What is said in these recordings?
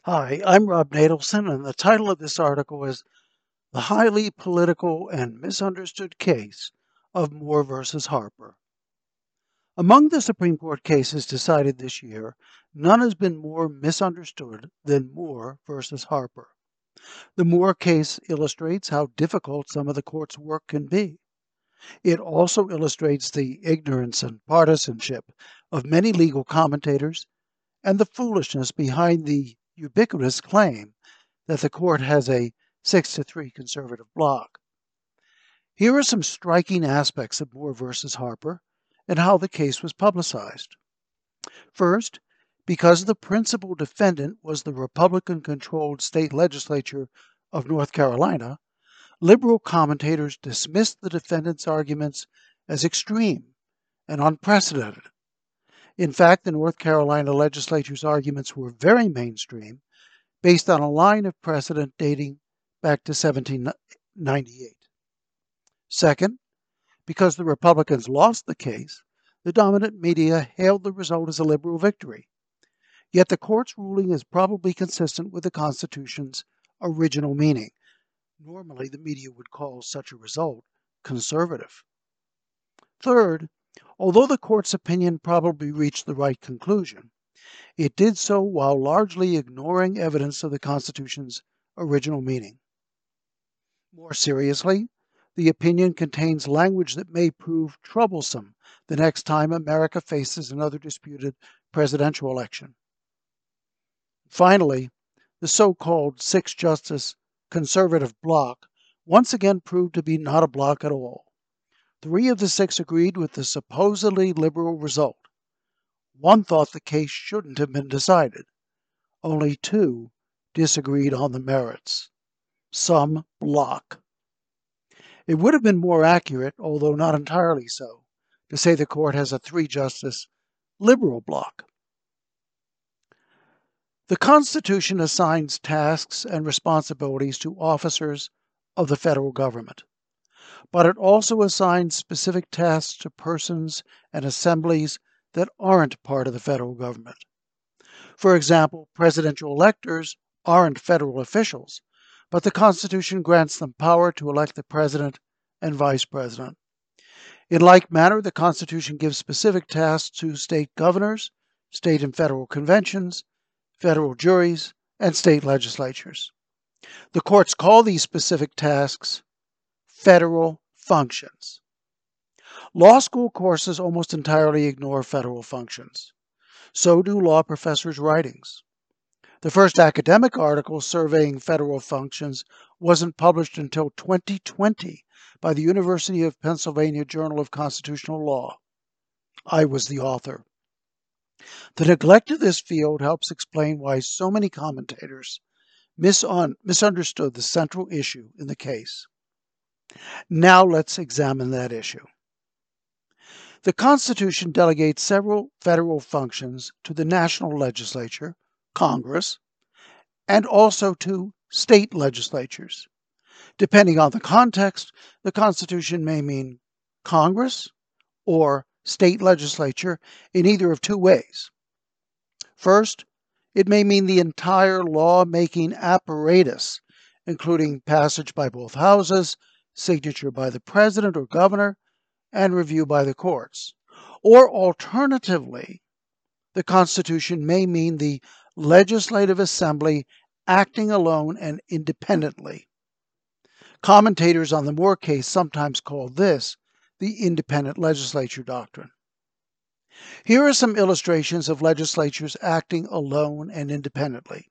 Hi, I'm Rob Nadelson, and the title of this article is The Highly Political and Misunderstood Case of Moore versus Harper. Among the Supreme Court cases decided this year, none has been more misunderstood than Moore versus Harper. The Moore case illustrates how difficult some of the court's work can be. It also illustrates the ignorance and partisanship of many legal commentators and the foolishness behind the ubiquitous claim that the court has a 6-3 conservative bloc. Here are some striking aspects of Moore versus Harper and how the case was publicized. First, because the principal defendant was the Republican-controlled state legislature of North Carolina, liberal commentators dismissed the defendant's arguments as extreme and unprecedented. In fact, the North Carolina legislature's arguments were very mainstream, based on a line of precedent dating back to 1798. Second, because the Republicans lost the case, the dominant media hailed the result as a liberal victory. Yet the court's ruling is probably consistent with the Constitution's original meaning. Normally, the media would call such a result conservative. Third, although the court's opinion probably reached the right conclusion, it did so while largely ignoring evidence of the Constitution's original meaning. More seriously, the opinion contains language that may prove troublesome the next time America faces another disputed presidential election. Finally, the so-called six-justice conservative bloc once again proved to be not a bloc at all. 3 of the 6 agreed with the supposedly liberal result. 1 thought the case shouldn't have been decided. Only 2 disagreed on the merits. Some bloc. It would have been more accurate, although not entirely so, to say the court has a 3-justice liberal bloc. The Constitution assigns tasks and responsibilities to officers of the federal government, but it also assigns specific tasks to persons and assemblies that aren't part of the federal government. For example, presidential electors aren't federal officials, but the Constitution grants them power to elect the president and vice president. In like manner, the Constitution gives specific tasks to state governors, state and federal conventions, federal juries, and state legislatures. The courts call these specific tasks federal functions. Law school courses almost entirely ignore federal functions. So do law professors' writings. The first academic article surveying federal functions wasn't published until 2020 by the University of Pennsylvania Journal of Constitutional Law. I was the author. The neglect of this field helps explain why so many commentators misunderstood the central issue in the case. Now let's examine that issue. The Constitution delegates several federal functions to the national legislature, Congress, and also to state legislatures. Depending on the context, the Constitution may mean Congress or state legislature in either of 2 ways. First, it may mean the entire law-making apparatus, including passage by both houses, signature by the president or governor, and review by the courts. Or alternatively, the Constitution may mean the legislative assembly acting alone and independently. Commentators on the Moore case sometimes call this the independent legislature doctrine. Here are some illustrations of legislatures acting alone and independently.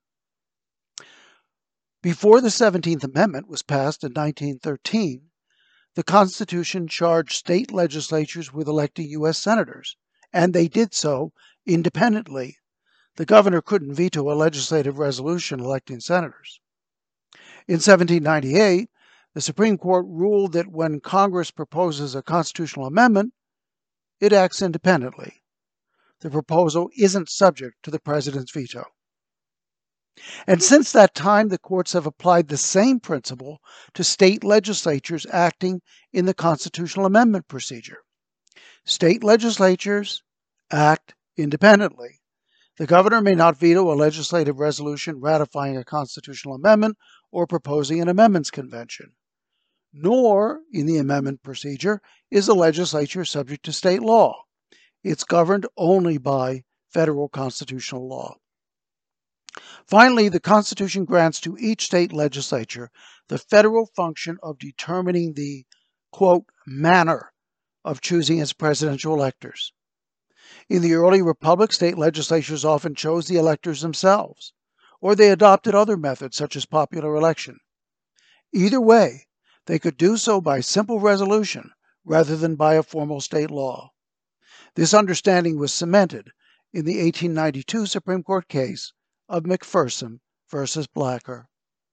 Before the 17th Amendment was passed in 1913, the Constitution charged state legislatures with electing U.S. senators, and they did so independently. The governor couldn't veto a legislative resolution electing senators. In 1798, the Supreme Court ruled that when Congress proposes a constitutional amendment, it acts independently. The proposal isn't subject to the president's veto. And since that time, the courts have applied the same principle to state legislatures acting in the constitutional amendment procedure. State legislatures act independently. The governor may not veto a legislative resolution ratifying a constitutional amendment or proposing an amendments convention. Nor, in the amendment procedure, is the legislature subject to state law. It's governed only by federal constitutional law. Finally, the Constitution grants to each state legislature the federal function of determining the, quote, manner of choosing its presidential electors. In the early republic, state legislatures often chose the electors themselves, or they adopted other methods such as popular election. Either way, they could do so by simple resolution rather than by a formal state law. This understanding was cemented in the 1892 Supreme Court case of McPherson versus Blacker.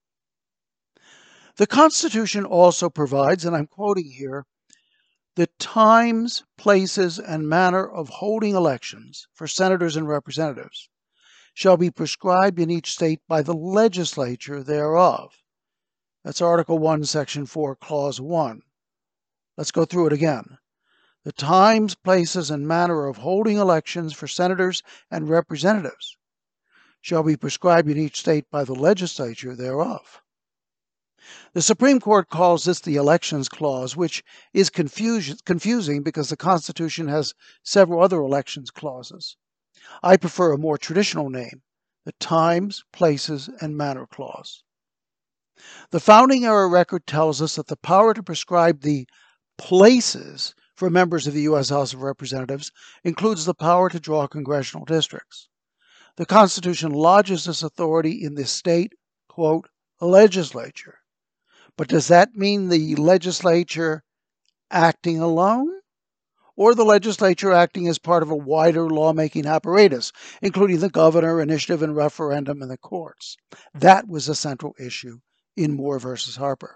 The Constitution also provides, and I'm quoting here, the times, places, and manner of holding elections for senators and representatives shall be prescribed in each state by the legislature thereof. That's Article 1, Section 4, Clause 1. Let's go through it again. The times, places, and manner of holding elections for senators and representatives shall be prescribed in each state by the legislature thereof. The Supreme Court calls this the Elections Clause, which is confusing because the Constitution has several other elections clauses. I prefer a more traditional name, the Times, Places, and Manner Clause. The founding era record tells us that the power to prescribe the places for members of the U.S. House of Representatives includes the power to draw congressional districts. The Constitution lodges this authority in the state, quote, legislature. But does that mean the legislature acting alone? Or the legislature acting as part of a wider lawmaking apparatus, including the governor, initiative and referendum, and the courts? That was a central issue in Moore versus Harper.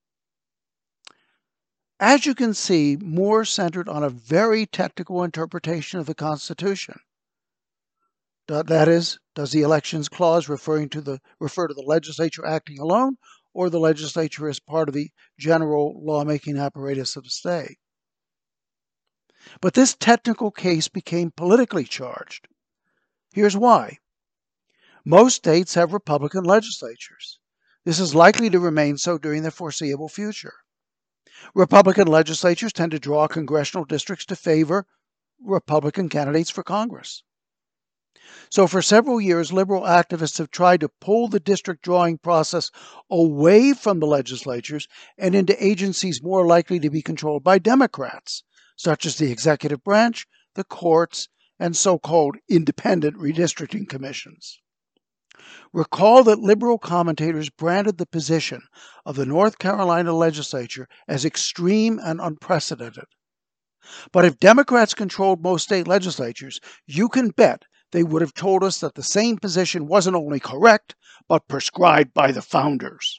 As you can see, Moore centered on a very technical interpretation of the Constitution. That is, does the Elections Clause refer to the legislature acting alone, or the legislature as part of the general lawmaking apparatus of the state? But this technical case became politically charged. Here's why. Most states have Republican legislatures. This is likely to remain so during the foreseeable future. Republican legislatures tend to draw congressional districts to favor Republican candidates for Congress. So for several years, liberal activists have tried to pull the district drawing process away from the legislatures and into agencies more likely to be controlled by Democrats, such as the executive branch, the courts, and so-called independent redistricting commissions. Recall that liberal commentators branded the position of the North Carolina legislature as extreme and unprecedented. But if Democrats controlled most state legislatures, you can bet they would have told us that the same position wasn't only correct, but prescribed by the founders.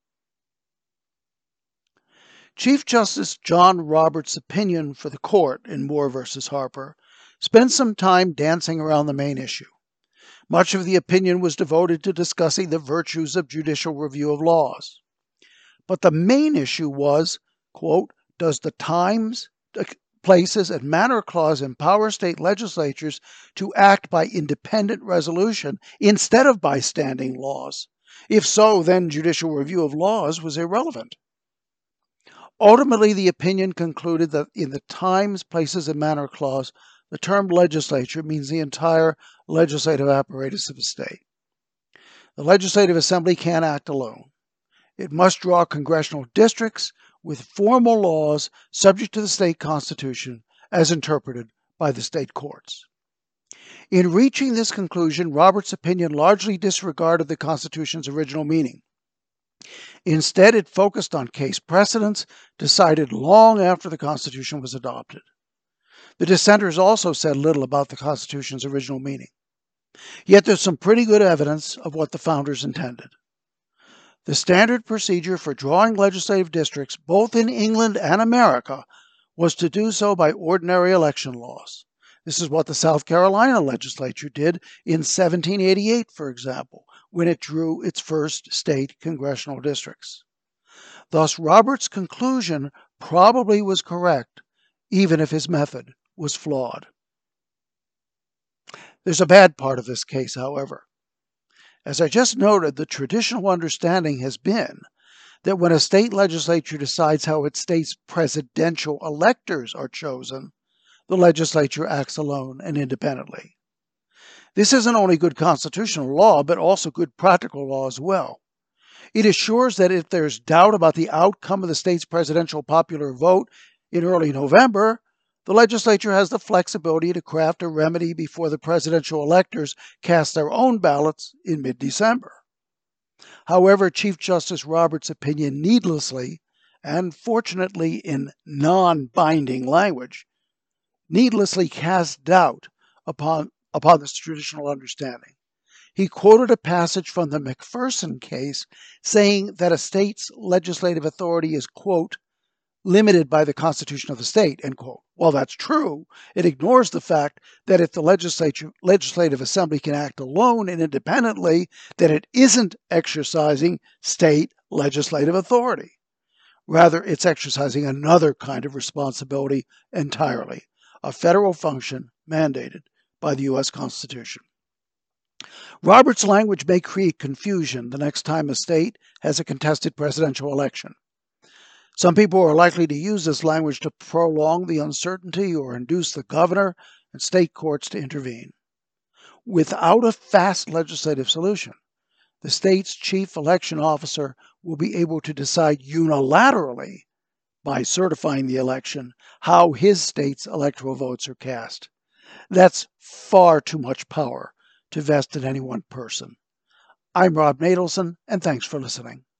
Chief Justice John Roberts' opinion for the court in Moore versus Harper spent some time dancing around the main issue. Much of the opinion was devoted to discussing the virtues of judicial review of laws. But the main issue was, quote, does the times, places, and manner clause empower state legislatures to act by independent resolution instead of by standing laws? If so, then judicial review of laws was irrelevant. Ultimately, the opinion concluded that in the times, places, and manner clause, the term legislature means the entire legislative apparatus of a state. The Legislative Assembly can't act alone. It must draw congressional districts with formal laws subject to the state constitution as interpreted by the state courts. In reaching this conclusion, Roberts' opinion largely disregarded the Constitution's original meaning. Instead, it focused on case precedents decided long after the Constitution was adopted. The dissenters also said little about the Constitution's original meaning. Yet there's some pretty good evidence of what the founders intended. The standard procedure for drawing legislative districts, both in England and America, was to do so by ordinary election laws. This is what the South Carolina legislature did in 1788, for example, when it drew its first state congressional districts. Thus, Roberts' conclusion probably was correct, even if his method was flawed. There's a bad part of this case, however. As I just noted, the traditional understanding has been that when a state legislature decides how its state's presidential electors are chosen, the legislature acts alone and independently. This isn't only good constitutional law, but also good practical law as well. It assures that if there's doubt about the outcome of the state's presidential popular vote in early November, the legislature has the flexibility to craft a remedy before the presidential electors cast their own ballots in mid-December. However, Chief Justice Roberts' opinion needlessly, and fortunately in non-binding language, needlessly cast doubt upon this traditional understanding. He quoted a passage from the McPherson case saying that a state's legislative authority is, quote, limited by the Constitution of the state, end quote. While that's true, it ignores the fact that if the legislative assembly can act alone and independently, then it isn't exercising state legislative authority. Rather, it's exercising another kind of responsibility entirely, a federal function mandated by the U.S. Constitution. Roberts' language may create confusion the next time a state has a contested presidential election. Some people are likely to use this language to prolong the uncertainty or induce the governor and state courts to intervene. Without a fast legislative solution, the state's chief election officer will be able to decide unilaterally, by certifying the election, how his state's electoral votes are cast. That's far too much power to vest in any one person. I'm Rob Natelson, and thanks for listening.